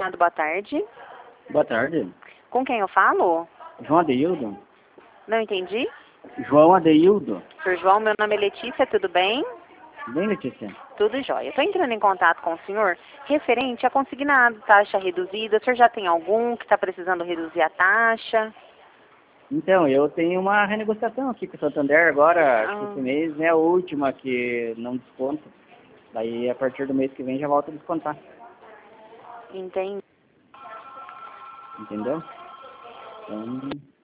consignado, boa tarde. Boa tarde. Com quem eu falo? João Adeildo. Não entendi. João Adeildo. Sr. João, meu nome é Letícia, tudo bem? Bem, Letícia? Tudo jóia. Estou entrando em contato com o senhor referente a consignado, taxa reduzida. O senhor já tem algum que está precisando reduzir a taxa? Então, eu tenho uma renegociação aqui com o Santander agora, acho que esse mês é a última que não desconta. Daí, a partir do mês que vem, já volta a descontar. Entendi. Entendeu? Então...